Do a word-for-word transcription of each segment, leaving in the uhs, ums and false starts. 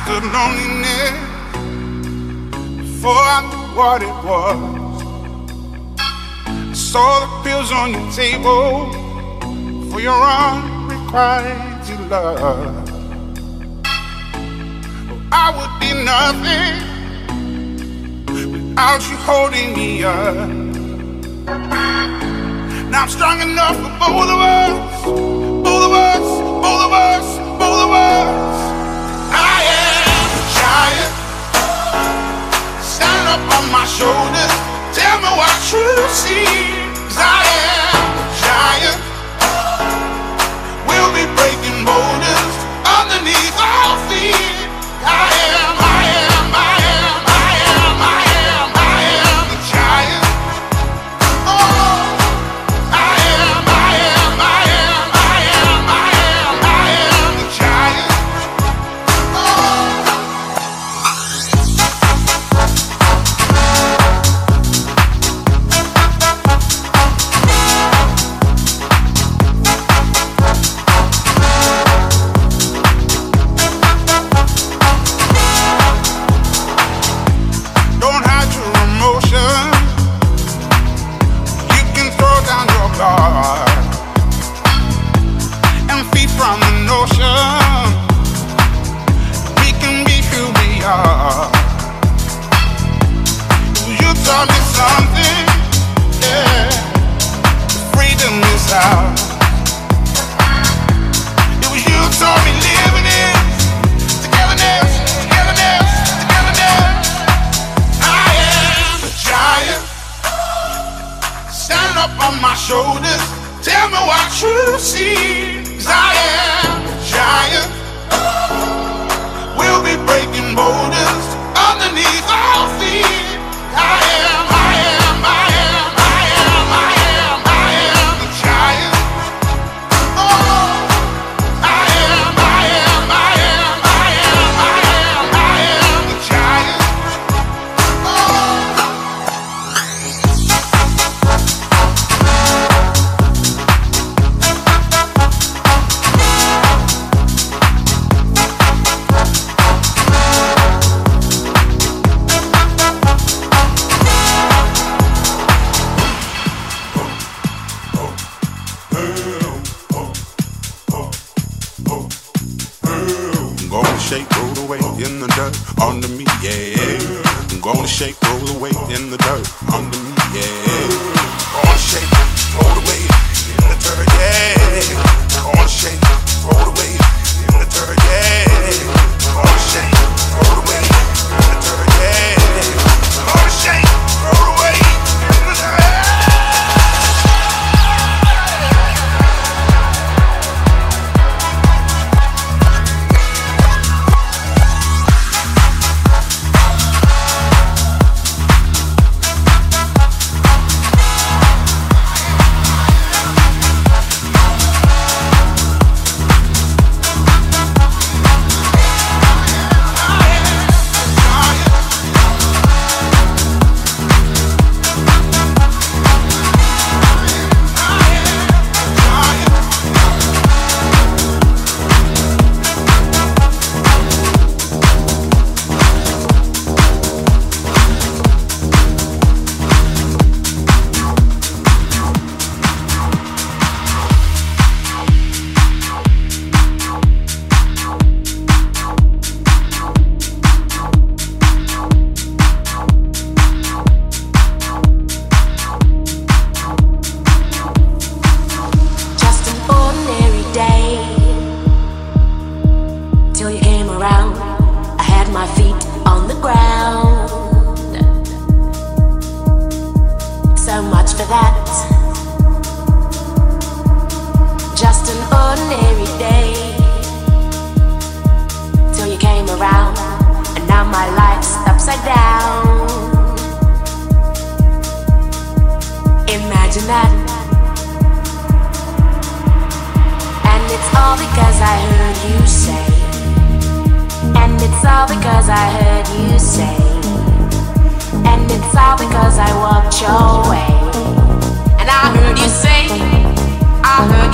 the loneliness before I knew what it was. I saw the pills on your table for your unrequited love. Oh, I would be nothing without you holding me up. Now I'm strong enough for both of us, both of us, both of us, both of us. I am a giant, stand up on my shoulders, tell me what you see. 'Cause I am a giant, we'll be breaking boulders underneath our feet. I am, I am, I am, I am, I am, I am a giant. Oh, I am, I am, I am, I am, I am, I am the giant. Don't hide your emotion. You can throw down your guard and feed from the notion we can be who we are. You taught me something, yeah. Freedom is ours. It was you taught me living is togetherness, togetherness, togetherness. I am a giant, stand up on my shoulders, tell me what you see. 'Cause I am a giant, we'll be breaking boulders underneath our feet. I am, I am, I am, I am, I am, I am the giant. Oh, I am, I am, I am, I am, I am, I am the giant. I'm gonna shake, roll the weight in the dirt under me, yeah. I'm gonna shake, roll the weight in the dirt under me, yeah. Gonna shake, roll the weight in the dirt, yeah. Gonna shake, roll the weight in the dirt, yeah. Gonna shake, roll the weight in the dirt, yeah. Gonna shake, roll the weight in the dirt.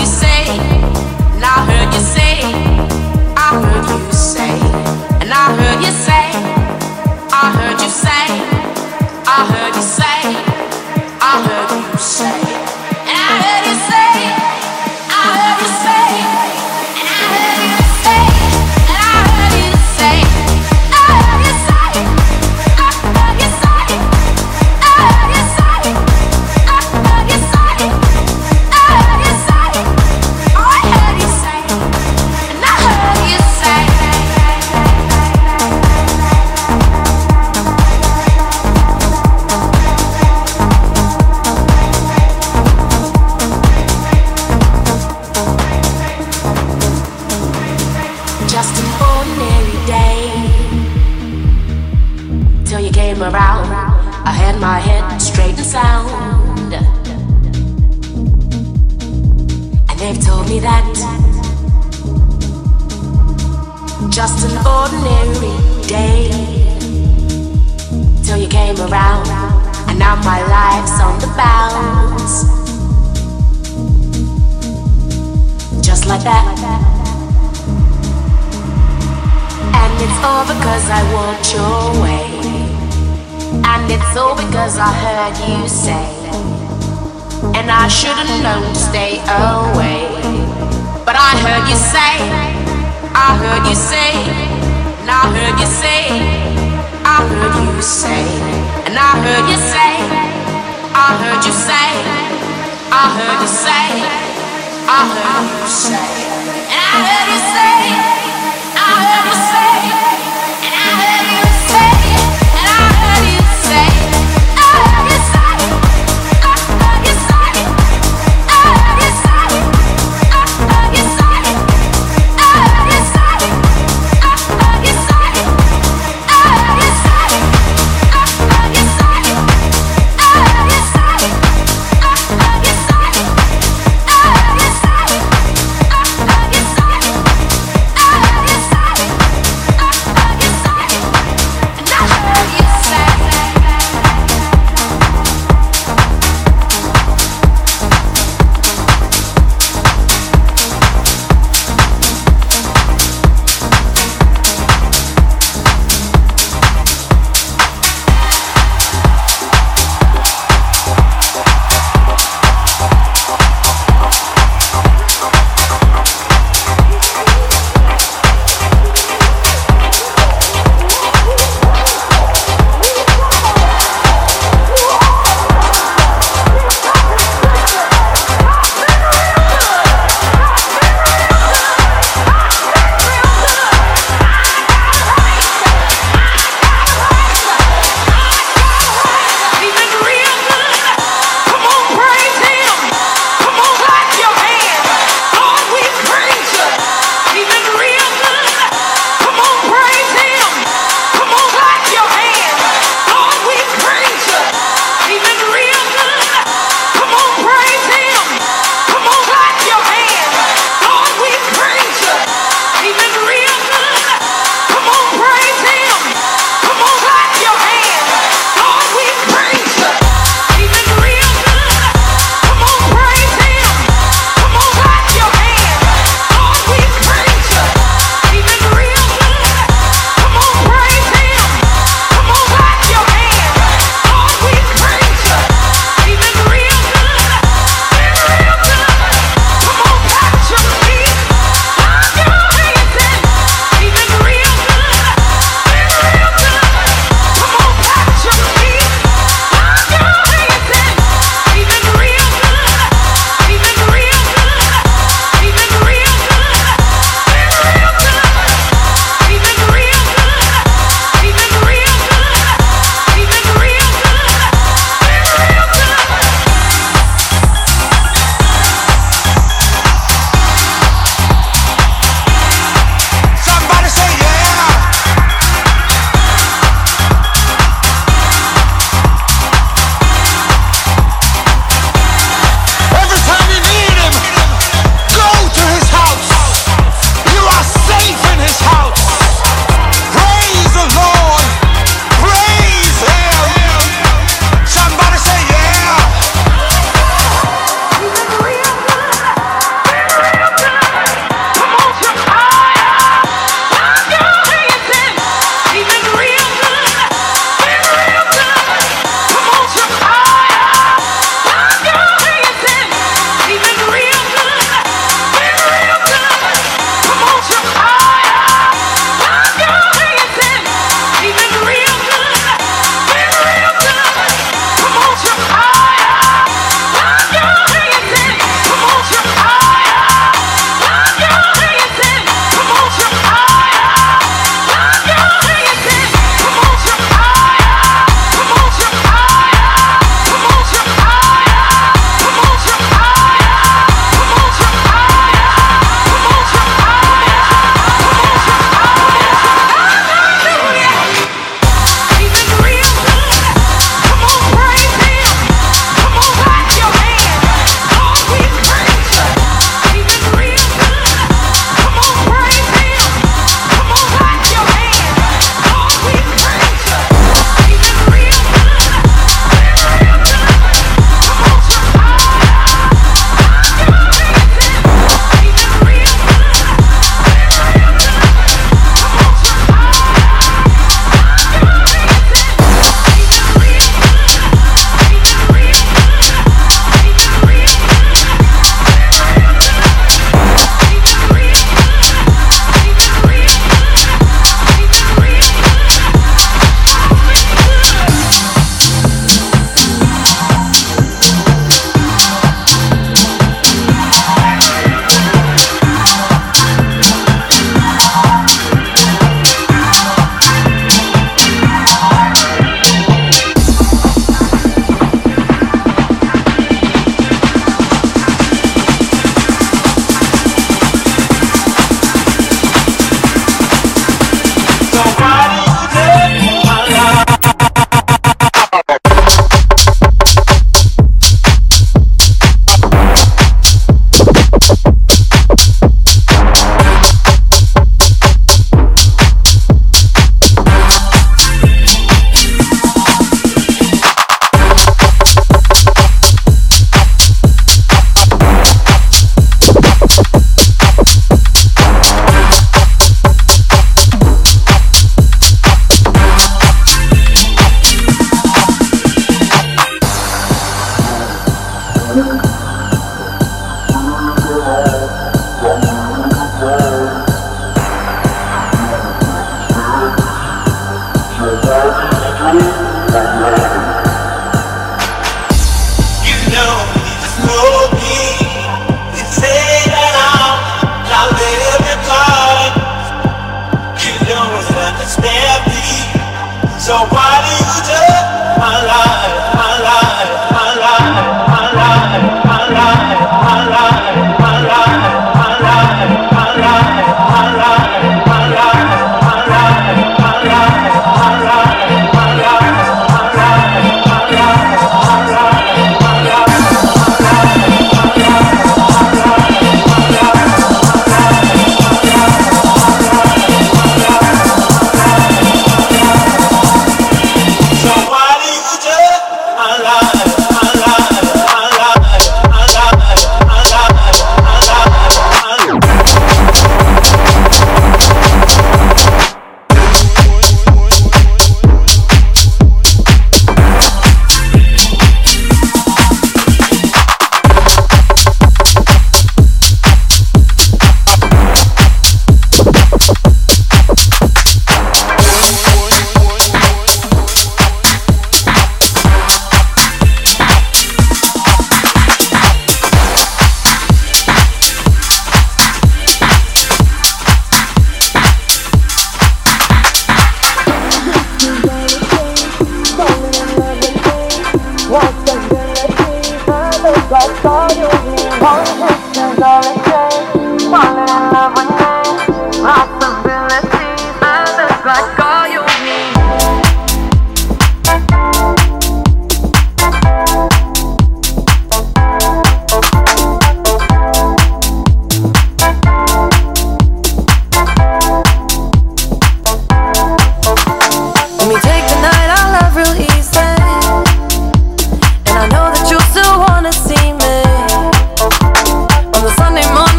And I heard came around, I had my head straight and sound. And they've told me that just an ordinary day till you came around, and now my life's on the bounce. Just like that. And it's all because I walked your way. And it's all because I heard you say, and I should've known to stay away. But I heard you say, I heard you say, and I heard you say, I heard you say, and I heard you say, I heard you say, I heard you say, I heard you say, and I heard you say, I heard you say, and I heard you say, and I heard you say, I heard you say, I heard you say, I heard you say, I heard you say, I heard you say, I heard you say, I heard you say, I heard you say, I heard you say, I heard you say, I heard you say, I heard you say, I heard you say.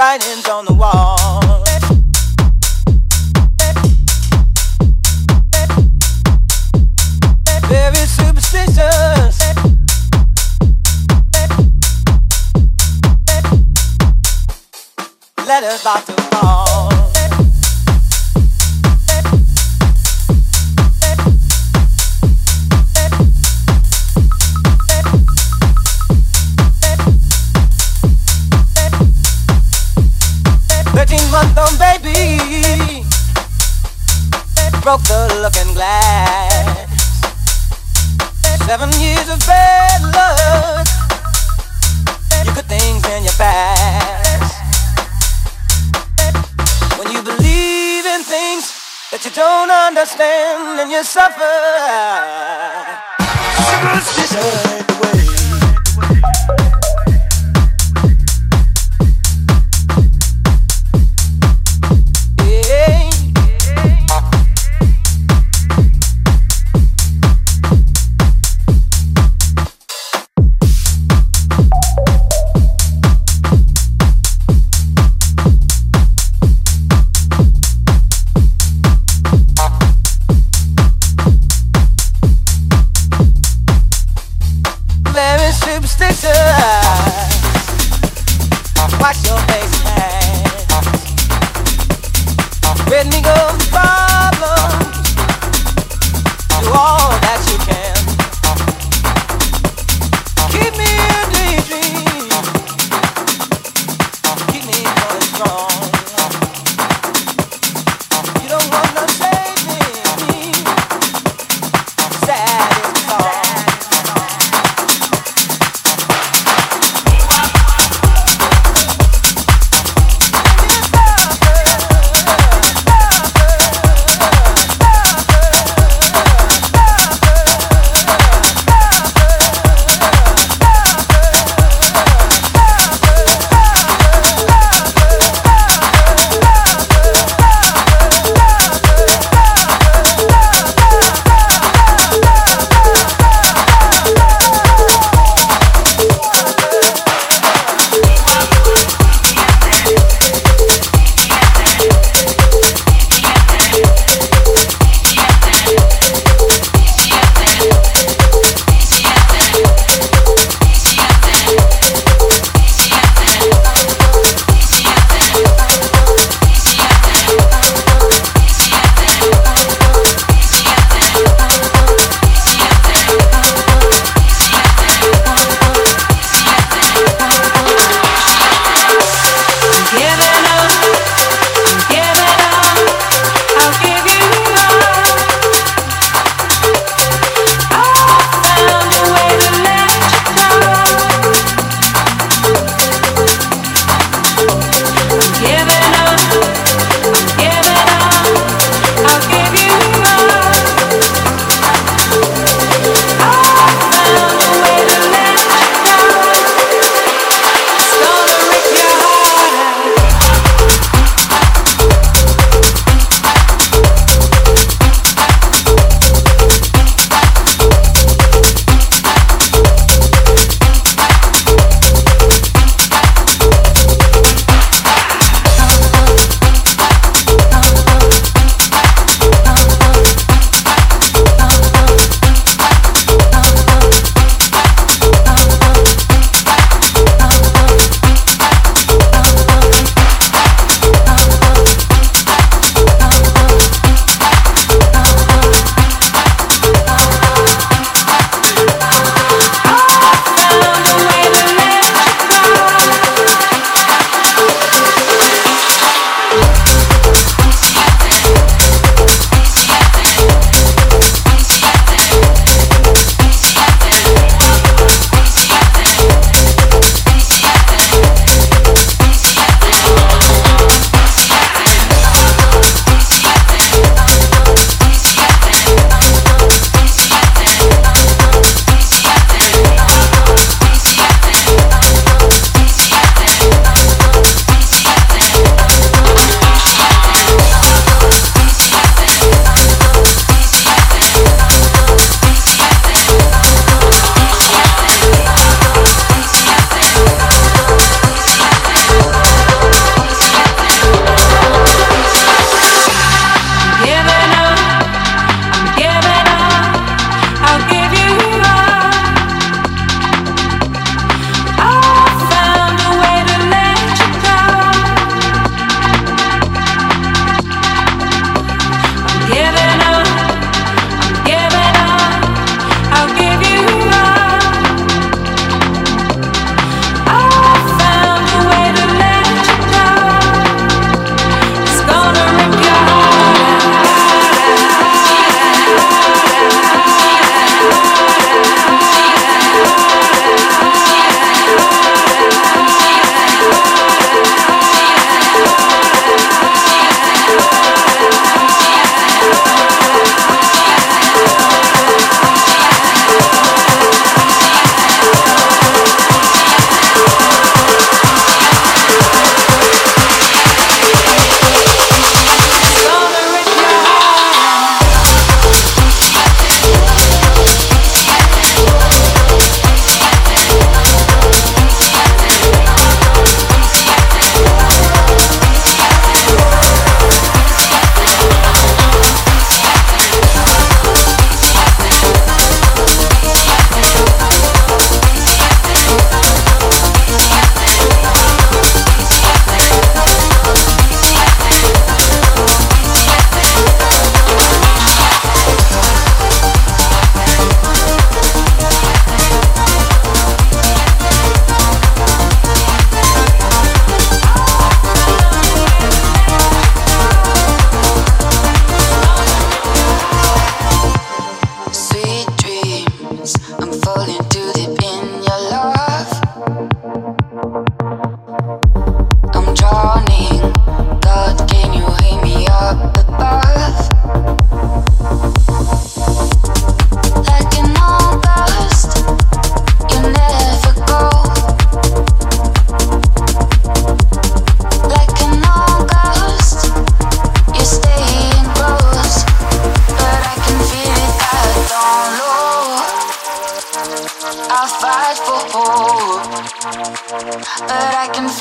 writings on the wall. Very superstitious. Letters about to fall. Thirteen month old baby broke the looking glass. Seven years of bad luck. You put things in your past. When you believe in things that you don't understand and you suffer, superstition ain't the way. Wash your face and hands. Rid me of the problems. Do all that you can. Keep me in daydream. Keep me going strong. You don't wanna save me. Sad is the song. Love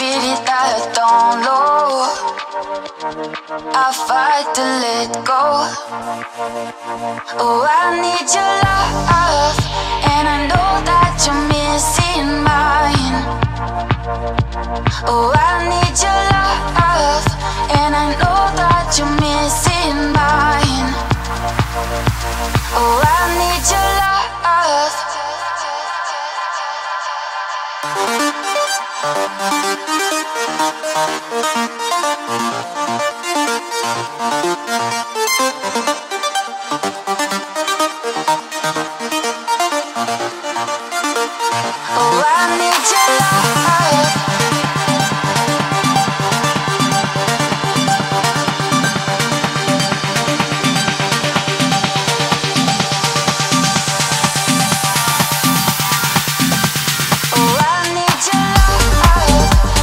feel it, I don't know. I fight to let go. Oh, I need your love, and I know that you're missing mine. Oh, I need your love, and I know that you're missing mine. Oh, I need your love. Oh, I need your love. Oh, I need your love.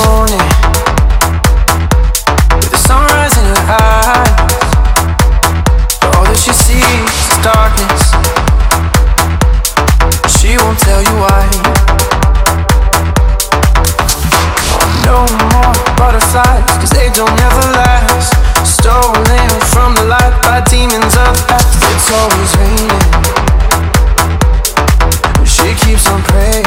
morning with the sunrise in her eyes. But all that she sees is darkness. She won't tell you why. No more butterflies, cause they don't ever last. Stolen from the light by demons of the past. It's always raining. She keeps on praying.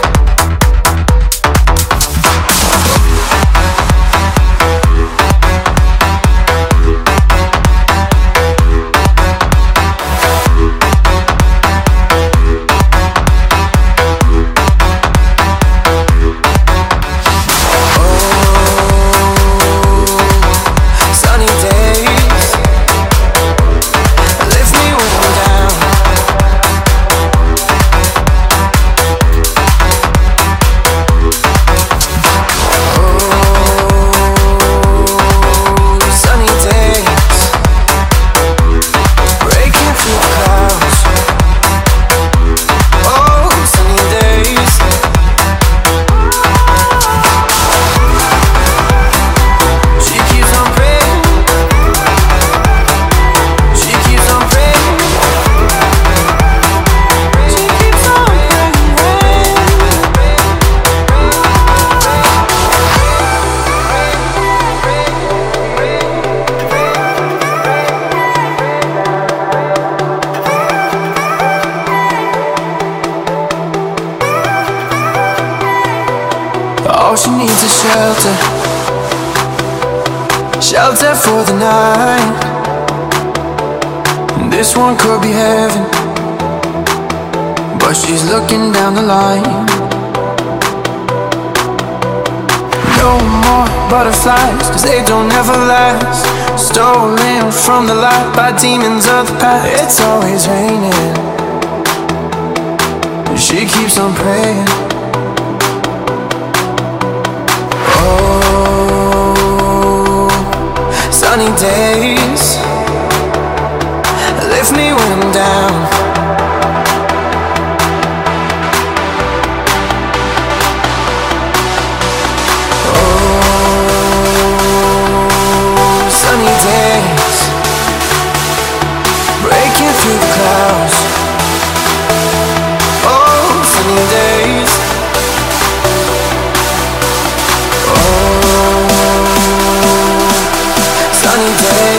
All she needs is shelter, shelter for the night. This one could be heaven, but she's looking down the line. No more butterflies, cause they don't ever last. Stolen from the light by demons of the past. It's always raining. She keeps on praying. Sunny days lift me when I'm down. Oh, sunny days breaking through the clouds. Oh, sunny days. Oh, sunny days.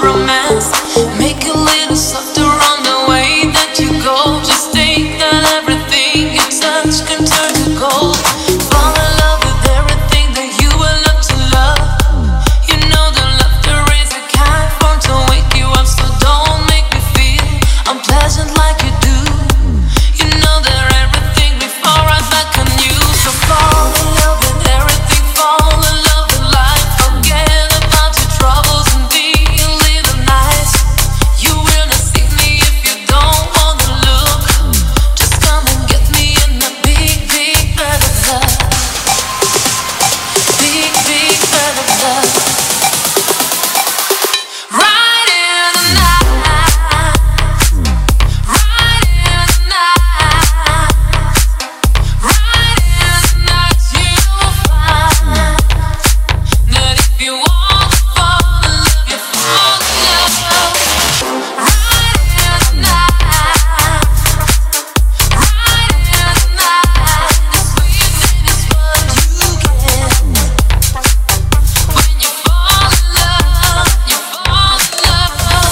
romance. Make a little softer on the way that you go. Just think that everything you touch can turn to gold. Fall in love with everything that you will love to love. You know that laughter is a kind form to wake you up, so don't make me feel unpleasant like you do. You know that everything before I back on you. So fall in love with everything, fall in love with life. Forget about your troubles and be a little nice. You will not see me if you don't wanna look. Just come and get me in a big, big bed of love. Big, big bed of love. Right in the night. Right in the night. Right in the night, you'll find that if you want to fall in love, you fall in love. Right in the night. Right in the night. The sweetness is what you get. When you fall in love, you fall in love.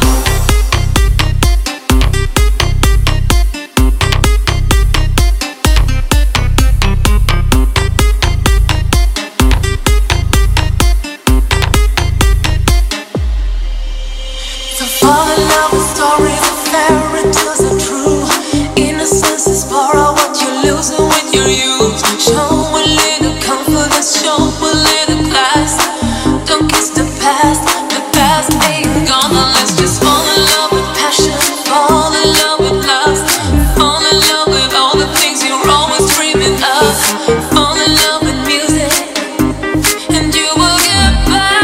To fall in love with stories of fairy tales are true. Innocence is part of what you lose when you use. Show a little confidence, show a little class. Don't kiss the past, the past ain't gone unless just fall in love with passion, fall in love with lust, fall in love with all the things you're always dreaming of. Fall in love with music, and you will get by.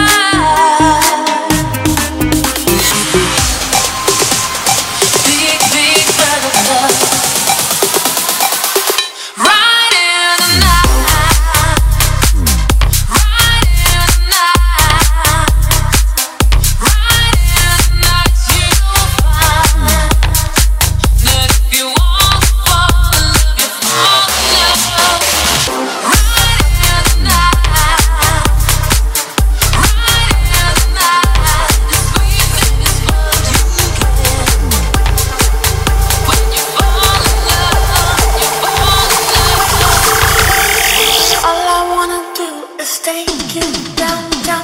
Big, big bed of love. Right in the night. Right in the night. Right in the night, you'll find that if you want to fall in love, you fall in love. Right in the night. Right in the night. The sweetness is what you get. When you fall in love, you fall in love. All I wanna do is take you down, down.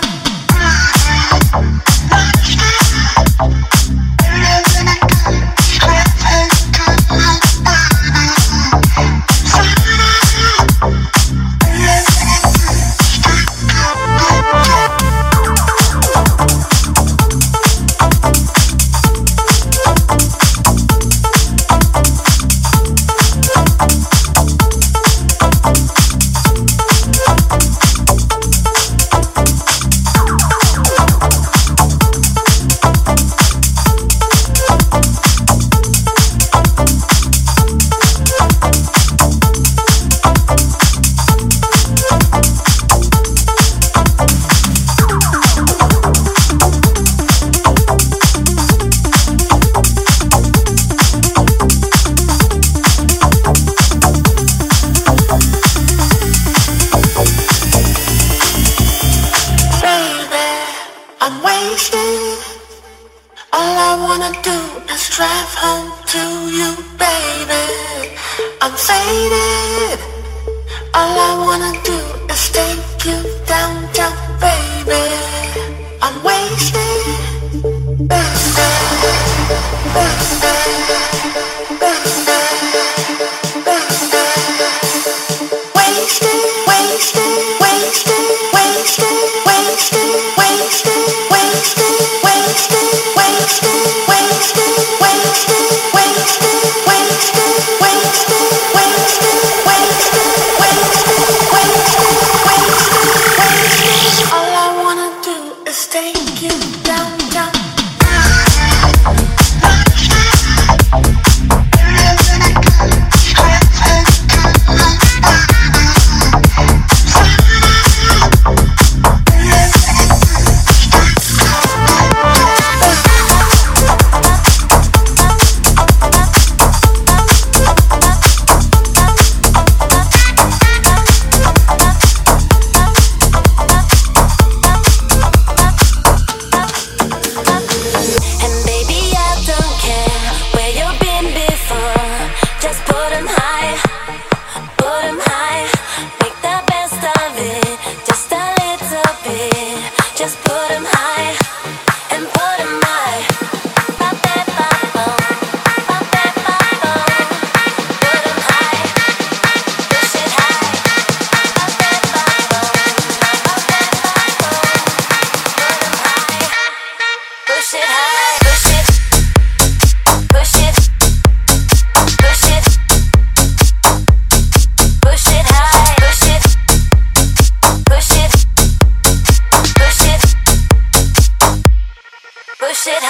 Baby, I'm wasted. All I wanna do is drive home to you, baby. I'm faded. All I wanna do is take you down, down, baby. I'm wasted. Baby, baby, baby, baby. Wasted, wasted, wasted, wasted, wasted, wasted, wasted, wasted, wasted, wasted, wasted, wasted, wasted, wasted, wasted, wasted, wasted, wasted. All I wanna do is take you down, down.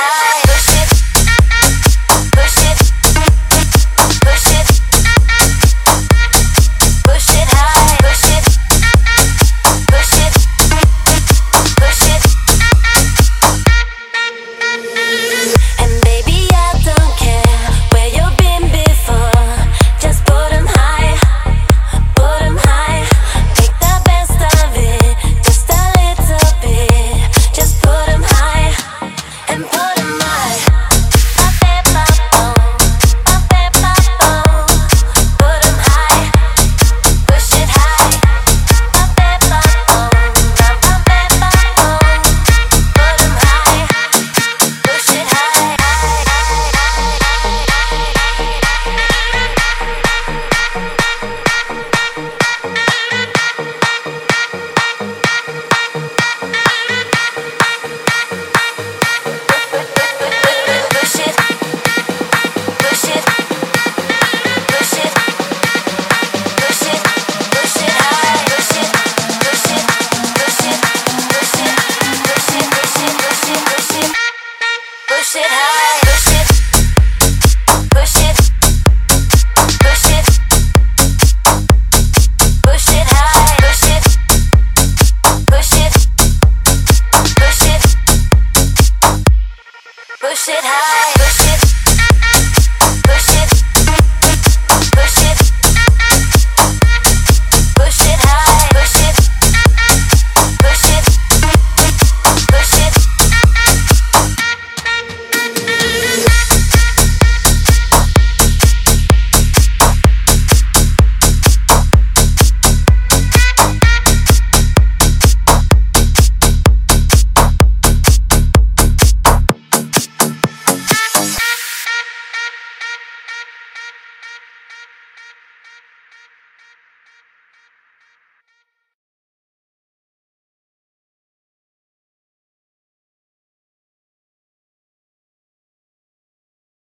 Push it high, push it